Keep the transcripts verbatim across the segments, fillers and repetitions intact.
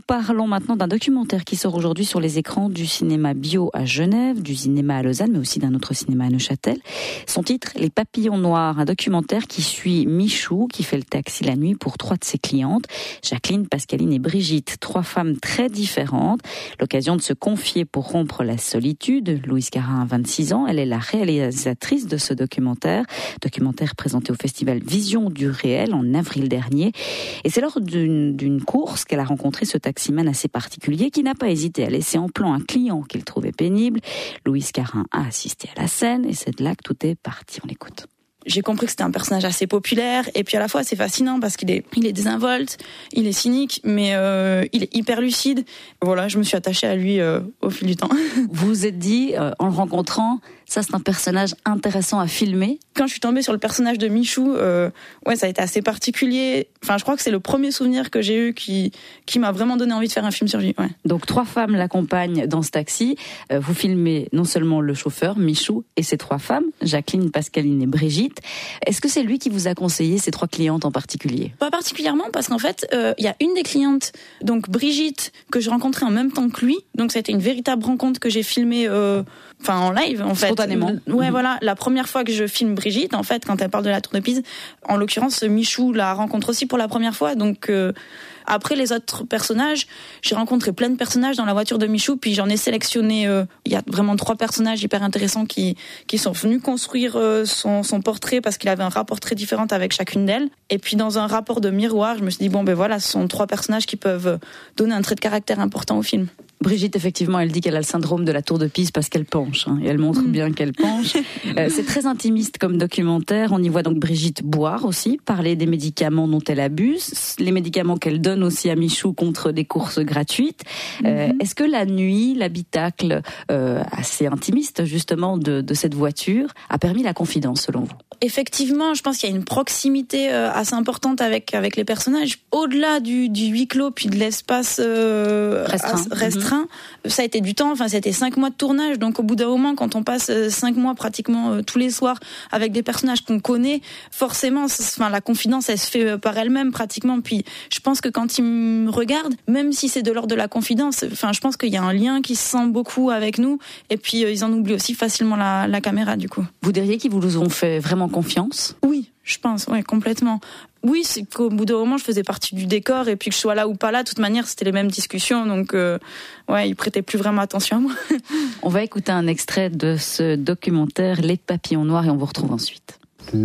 parlons maintenant d'un documentaire qui sort aujourd'hui sur les écrans du cinéma bio à Genève, du cinéma à Lausanne, mais aussi d'un autre cinéma à Neuchâtel. Son titre, Les Papillons Noirs, un documentaire qui suit Michou, qui fait le taxi la nuit pour trois de ses clientes, Jacqueline, Pascaline et Brigitte, trois femmes très différentes. L'occasion de se confier pour rompre la solitude. Louise Carin a vingt-six ans, elle est la réalisatrice de ce documentaire, documentaire présenté au festival Vision du réel en avril dernier. Et c'est lors d'une, d'une course qu'elle a rencontré ce taximan assez particulier qui n'a pas hésité à laisser en plan un client qu'il trouvait pénible. Louise Carin a assisté à la scène et c'est de là que tout est parti. On l'écoute. J'ai compris que c'était un personnage assez populaire et puis à la fois c'est fascinant parce qu'il est, il est désinvolte, il est cynique, mais euh, il est hyper lucide. Voilà, je me suis attachée à lui euh, au fil du temps. Vous vous êtes dit, euh, en le rencontrant, ça c'est un personnage intéressant à filmer. Quand je suis tombée sur le personnage de Michou, euh, ouais, ça a été assez particulier. Enfin, je crois que c'est le premier souvenir que j'ai eu qui qui m'a vraiment donné envie de faire un film sur lui. Ouais. Donc trois femmes l'accompagnent dans ce taxi. Euh, vous filmez non seulement le chauffeur Michou et ses trois femmes, Jacqueline, Pascaline et Brigitte. Est-ce que c'est lui qui vous a conseillé ces trois clientes en particulier ? Pas particulièrement, parce qu'en fait, il euh, y a une des clientes, donc Brigitte, que je rencontrais en même temps que lui. Donc ça a été une véritable rencontre que j'ai filmée, euh, enfin en live en fait. Spontanément. Ouais, mmh. voilà. La première fois que je filme Brigitte, en fait, quand elle parle de la Tour de Pise, en l'occurrence, Michou la rencontre aussi pour la première fois. Donc euh, après les autres personnages, j'ai rencontré plein de personnages dans la voiture de Michou, puis j'en ai sélectionné. Il euh, y a vraiment trois personnages hyper intéressants qui qui sont venus construire euh, son son portrait parce qu'il avait un rapport très différent avec chacune d'elles. Et puis dans un rapport de miroir, je me suis dit bon ben voilà, ce sont trois personnages qui peuvent donner un trait de caractère important au film. Brigitte, effectivement, elle dit qu'elle a le syndrome de la tour de Pise parce qu'elle penche, hein, et elle montre mmh. bien qu'elle penche. euh, c'est très intimiste comme documentaire. On y voit donc Brigitte boire aussi, parler des médicaments dont elle abuse, les médicaments qu'elle donne aussi à Michou contre des courses gratuites. Euh, mmh. Est-ce que la nuit, l'habitacle euh, assez intimiste justement de, de cette voiture a permis la confidence selon vous ? Effectivement, je pense qu'il y a une proximité euh, assez importante avec avec les personnages. Au-delà du, du huis clos puis de l'espace euh, restreint. restreint mmh. Ça a été du temps. Enfin, c'était cinq mois de tournage. Donc, au bout d'un moment, quand on passe cinq mois pratiquement euh, tous les soirs avec des personnages qu'on connaît, forcément, enfin, la confidence, elle se fait par elle-même pratiquement. Puis, je pense que quand ils me regardent, même si c'est de l'ordre de la confidence, enfin, je pense qu'il y a un lien qui se sent beaucoup avec nous. Et puis, euh, ils en oublient aussi facilement la, la caméra, du coup. Vous diriez qu'ils vous ont fait vraiment confiance ? Oui, je pense, ouais, complètement. Oui, c'est qu'au bout d'un moment, je faisais partie du décor et puis que je sois là ou pas là, de toute manière, c'était les mêmes discussions. Donc, euh, ouais, ils prêtaient plus vraiment attention à moi. On va écouter un extrait de ce documentaire Les Papillons Noirs et on vous retrouve ensuite. C'est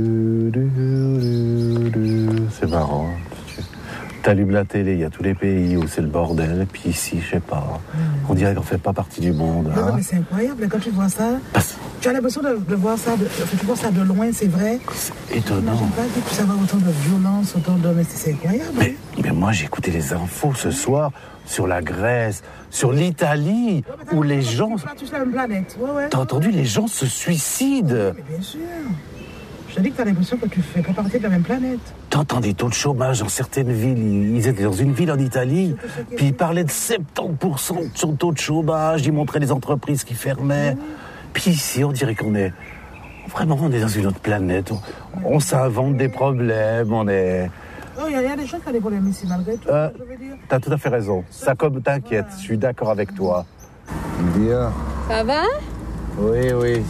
marrant. T'allumes la télé, il y a tous les pays où c'est le bordel, puis ici, je sais pas, on dirait qu'on fait pas partie du monde. Non, hein. non, mais c'est incroyable, quand tu vois ça, Parce... tu as l'impression de, de voir ça, de, tu vois ça de loin, c'est vrai. C'est étonnant. J'imagine pas que tu puisses avoir autant de violence, autant de... Mais c'est incroyable. Mais, mais moi, j'ai écouté les infos ce soir sur la Grèce, sur l'Italie, ouais, où les gens... Tu es la même planète, ouais, ouais. T'as entendu, les gens se suicident. Mais bien sûr. Je te dis que tu as l'impression que tu fais pas partie de la même planète. T'entends des taux de chômage dans certaines villes. Ils étaient dans une ville en Italie, puis ils parlaient de soixante-dix pour cent de son taux de chômage. Ils montraient les entreprises qui fermaient. Mmh. Puis ici, on dirait qu'on est... Vraiment, on est dans une autre planète. On, on s'invente des problèmes, on est... Oh, il y, y a des gens qui ont des problèmes ici, malgré tout, euh, je veux dire. T'as tout à fait raison. Ça, comme t'inquiète, voilà. Je suis d'accord avec toi. Bien. Ça va ? Oui, oui.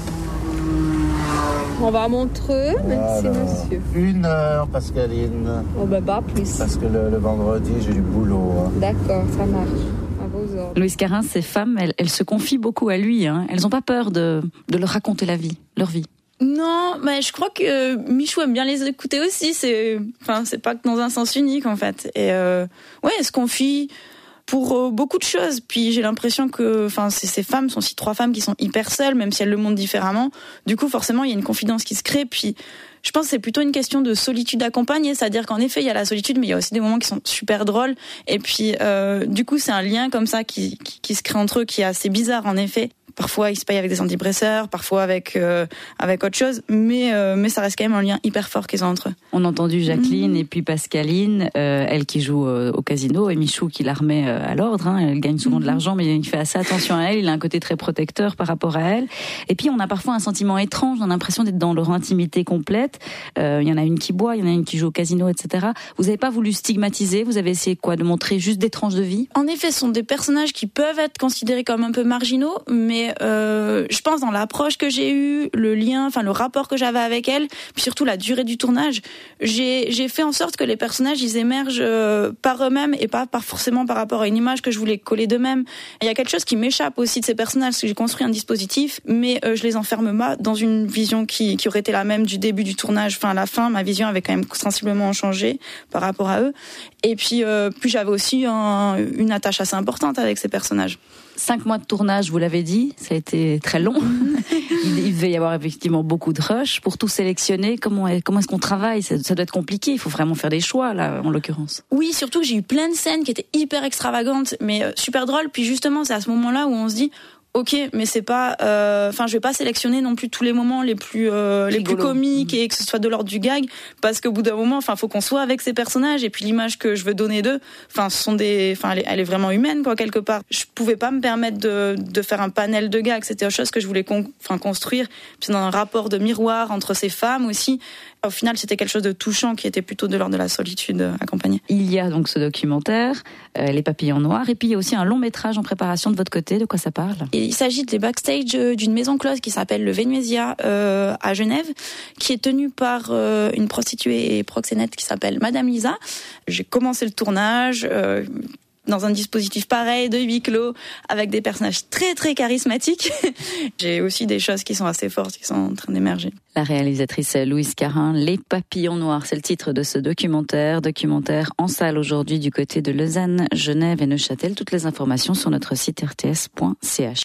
On va à Montreux, voilà. Merci monsieur. Une heure, Pascaline. Oh ben bah, plus. Parce que le, le vendredi, j'ai du boulot. Hein. D'accord, ça marche. À vos ordres. Louise Carin, ces femmes, elles, elles se confient beaucoup à lui. Hein. Elles n'ont pas peur de, de leur raconter la vie, leur vie. Non, mais je crois que Michou aime bien les écouter aussi. C'est, enfin, c'est pas que dans un sens unique en fait. Et euh, ouais, elle se confie pour euh, beaucoup de choses. Puis j'ai l'impression que, enfin, ces, ces femmes sont aussi trois femmes qui sont hyper seules, même si elles le montrent différemment. Du coup, forcément, il y a une confidence qui se crée. Puis je pense que c'est plutôt une question de solitude accompagnée, c'est-à-dire qu'en effet, il y a la solitude, mais il y a aussi des moments qui sont super drôles. Et puis, euh, du coup, c'est un lien comme ça qui, qui, qui se crée entre eux, qui est assez bizarre, en effet. Parfois, il se paye avec des antidépresseurs, parfois avec euh, avec autre chose, mais euh, mais ça reste quand même un lien hyper fort qu'ils ont entre eux. On a entendu Jacqueline mmh. et puis Pascaline, euh, elle qui joue euh, au casino, et Michou qui la remet euh, à l'ordre. Hein, elle gagne souvent mmh. de l'argent, mais il fait assez attention à elle. Il a un côté très protecteur par rapport à elle. Et puis, on a parfois un sentiment étrange, on a l'impression d'être dans leur intimité complète. faites. Euh, il y en a une qui boit, il y en a une qui joue au casino, et cetera. Vous n'avez pas voulu stigmatiser, vous avez essayé quoi, de montrer juste des tranches de vie? En effet, ce sont des personnages qui peuvent être considérés comme un peu marginaux, mais euh, je pense dans l'approche que j'ai eue, le lien, enfin le rapport que j'avais avec elle, puis surtout la durée du tournage, j'ai, j'ai fait en sorte que les personnages ils émergent euh, par eux-mêmes et pas par forcément par rapport à une image que je voulais coller d'eux-mêmes. Il y a quelque chose qui m'échappe aussi de ces personnages, parce que j'ai construit un dispositif, mais euh, je les enferme pas dans une vision qui, qui aurait été la même du début du tournage. Enfin, à la fin, ma vision avait quand même sensiblement changé par rapport à eux. Et puis, euh, puis j'avais aussi un, une attache assez importante avec ces personnages. Cinq mois de tournage, vous l'avez dit, ça a été très long. il, il devait y avoir effectivement beaucoup de rush pour tout sélectionner. Comment, est, comment est-ce qu'on travaille? ça, ça doit être compliqué. Il faut vraiment faire des choix là, en l'occurrence. Oui, surtout que j'ai eu plein de scènes qui étaient hyper extravagantes, mais euh, super drôles. Puis justement, c'est à ce moment-là où on se dit. Ok, mais c'est pas, enfin, euh, je vais pas sélectionner non plus tous les moments les plus, euh, les plus comiques et que ce soit de l'ordre du gag, parce qu'au bout d'un moment, enfin, faut qu'on soit avec ces personnages et puis l'image que je veux donner d'eux, enfin, ce sont des, enfin, elle, elle est vraiment humaine quoi quelque part. Je pouvais pas me permettre de, de faire un panel de gags, c'était autre chose que je voulais con, enfin, construire, puis dans un rapport de miroir entre ces femmes aussi. Au final, c'était quelque chose de touchant qui était plutôt de l'ordre de la solitude euh, accompagnée. Il y a donc ce documentaire, euh, Les Papillons Noirs, et puis il y a aussi un long métrage en préparation de votre côté. De quoi ça parle? Et il s'agit des backstage d'une maison close qui s'appelle le Venesia euh, à Genève, qui est tenue par euh, une prostituée et proxénète qui s'appelle Madame Lisa. J'ai commencé le tournage. Euh, dans un dispositif pareil, de huis clos, avec des personnages très très charismatiques. J'ai aussi des choses qui sont assez fortes, qui sont en train d'émerger. La réalisatrice Louise Carin, Les Papillons Noirs, c'est le titre de ce documentaire. Documentaire en salle aujourd'hui du côté de Lausanne, Genève et Neuchâtel. Toutes les informations sur notre site r t s point c h.